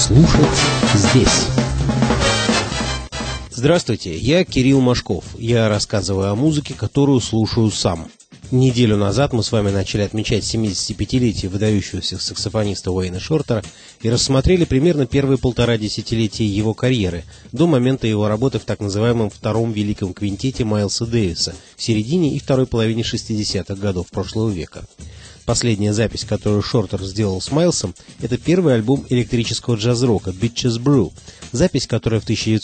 Слушать здесь. Здравствуйте, я Кирилл Машков. Я рассказываю о музыке, которую слушаю сам. Неделю назад мы с вами начали отмечать 75-летие выдающегося саксофониста Уэйна Шортера и рассмотрели примерно первые полтора десятилетия его карьеры, до момента его работы в так называемом втором великом квинтете Майлса Дэвиса в середине и второй половине 60-х годов прошлого века. Последняя запись, которую Шортер сделал с Майлсом, это первый альбом электрического джаз-рока «Bitches Brew», запись, которая в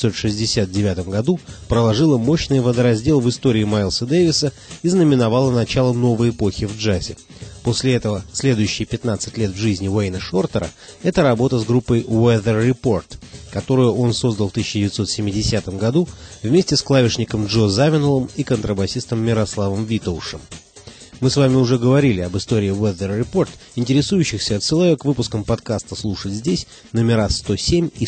1969 году проложила мощный водораздел в истории Майлса Дэвиса и знаменовала начало новой эпохи в джазе. После этого следующие 15 лет в жизни Уэйна Шортера – это работа с группой Weather Report, которую он создал в 1970 году вместе с клавишником Джо Завинолом и контрабасистом Мирославом Витоушем. Мы с вами уже говорили об истории Weather Report. Интересующихся отсылаю к выпускам подкаста «Слушать здесь» номера 107 и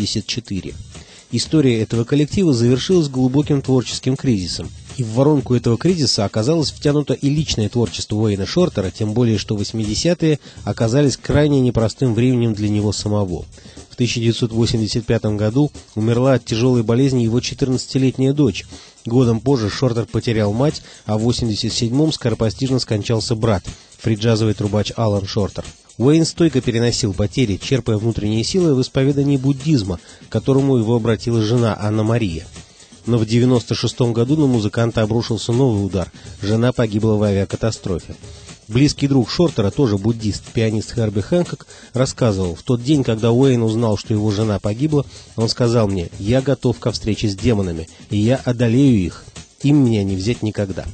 174. История этого коллектива завершилась глубоким творческим кризисом. И в воронку этого кризиса оказалось втянуто и личное творчество Уэйна Шортера, тем более что 80-е оказались крайне непростым временем для него самого. В 1985 году умерла от тяжелой болезни его 14-летняя дочь. Годом позже Шортер потерял мать, а в 1987-м скоропостижно скончался брат, фриджазовый трубач Алан Шортер. Уэйн стойко переносил потери, черпая внутренние силы в исповедании буддизма, к которому его обратила жена Анна Мария. Но в 1996 году на музыканта обрушился новый удар. Жена погибла в авиакатастрофе. Близкий друг Шортера, тоже буддист, пианист Херби Хэнкок, рассказывал: в тот день, когда Уэйн узнал, что его жена погибла, он сказал мне: «Я готов ко встрече с демонами, и я одолею их. Им меня не взять никогда».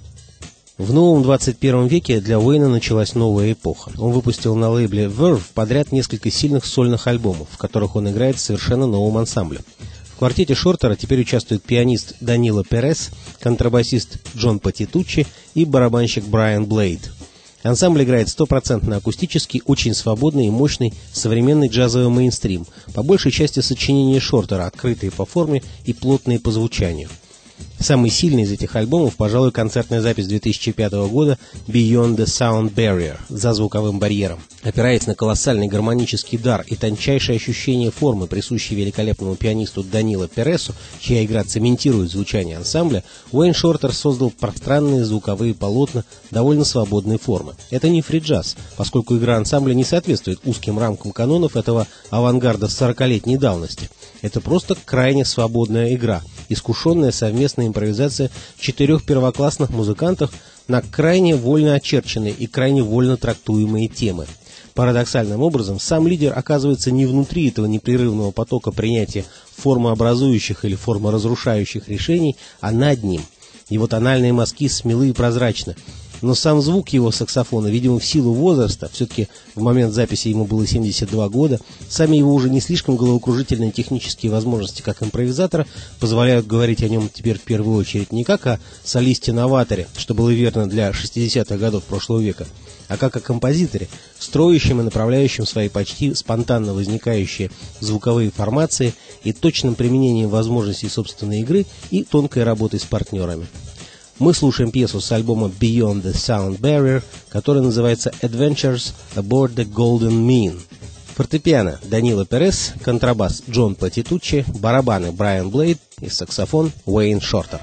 В новом 21 веке для Уэйна началась новая эпоха. Он выпустил на лейбле Verve подряд несколько сильных сольных альбомов, в которых он играет с совершенно новым ансамблем. В квартете Шортера теперь участвуют пианист Данило Перес, контрабасист Джон Патитуччи и барабанщик Брайан Блейд. Ансамбль играет стопроцентно акустический, очень свободный и мощный современный джазовый мейнстрим, по большей части сочинения Шортера, открытые по форме и плотные по звучанию. Самый сильный из этих альбомов, пожалуй, концертная запись 2005 года «Beyond the Sound Barrier» «За звуковым барьером». Опираясь на колоссальный гармонический дар и тончайшее ощущение формы, присущие великолепному пианисту Данило Пересу, чья игра цементирует звучание ансамбля, Уэйн Шортер создал пространные звуковые полотна довольно свободной формы. Это не фри-джаз, поскольку игра ансамбля не соответствует узким рамкам канонов этого авангарда 40-летней давности. Это просто крайне свободная игра, искушенная совместная импровизация 4 первоклассных музыкантов на крайне вольно очерченные и крайне вольно трактуемые темы. Парадоксальным образом, сам лидер оказывается не внутри этого непрерывного потока принятия формообразующих или форморазрушающих решений, а над ним. Его тональные мазки смелы и прозрачны. Но сам звук его саксофона, видимо, в силу возраста, все-таки в момент записи ему было 72 года, сами его уже не слишком головокружительные технические возможности как импровизатора позволяют говорить о нем теперь в первую очередь не как о солисте-новаторе, что было верно для 60-х годов прошлого века, а как о композиторе, строящем и направляющем свои почти спонтанно возникающие звуковые формации и точным применением возможностей собственной игры и тонкой работой с партнерами. Мы слушаем пьесу с альбома Beyond the Sound Barrier, которая называется Adventures Aboard the Golden Mean. Фортепиано Данило Перес, контрабас Джон Патитуччи, барабаны Брайан Блейд и саксофон Уэйн Шортер.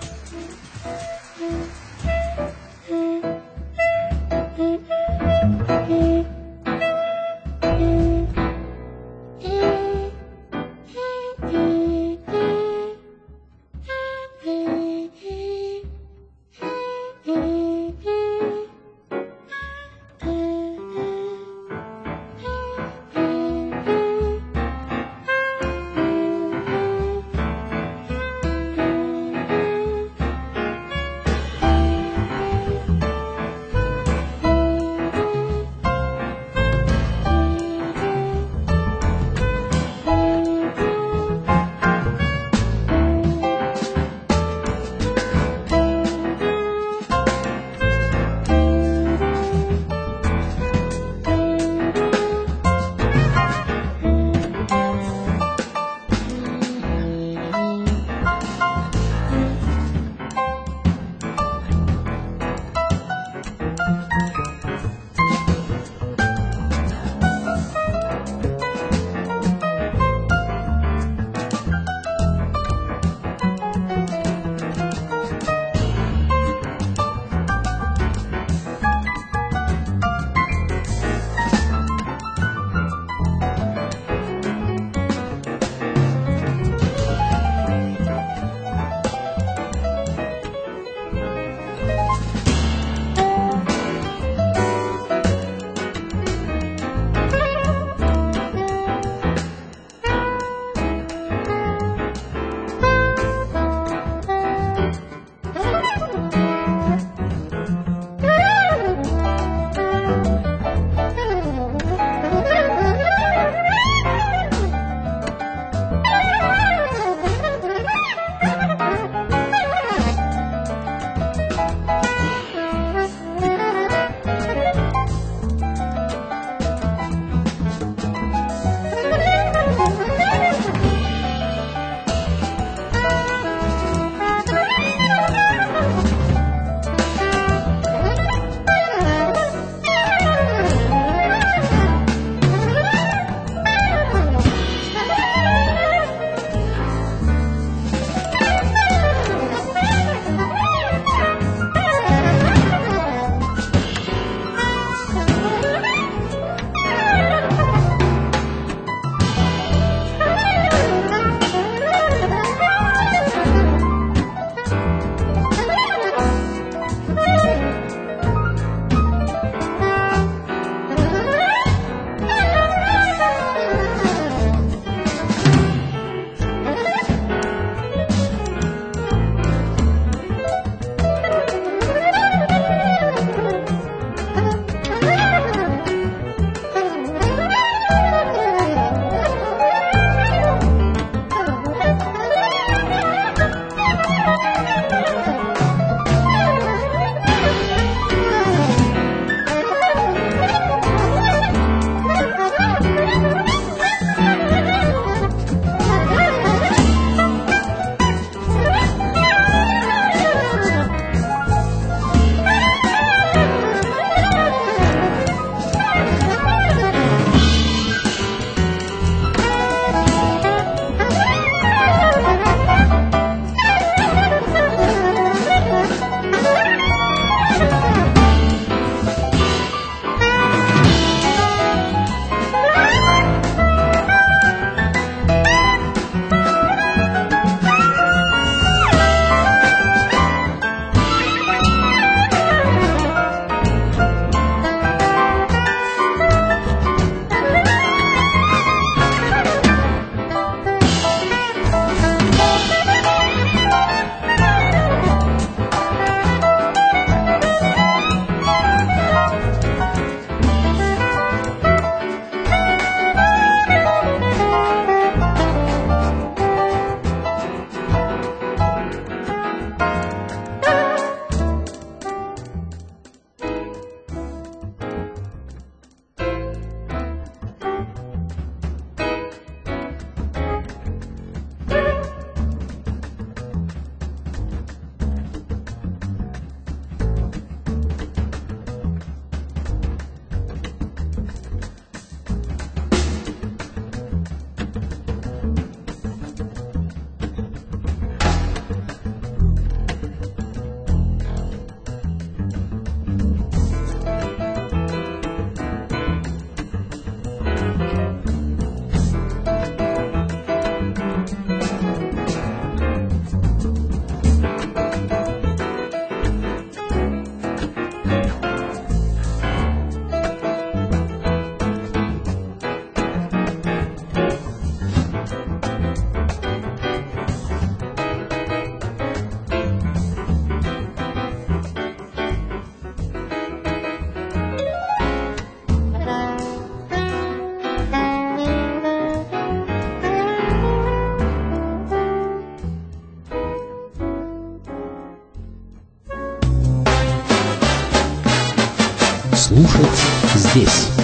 слушать здесь.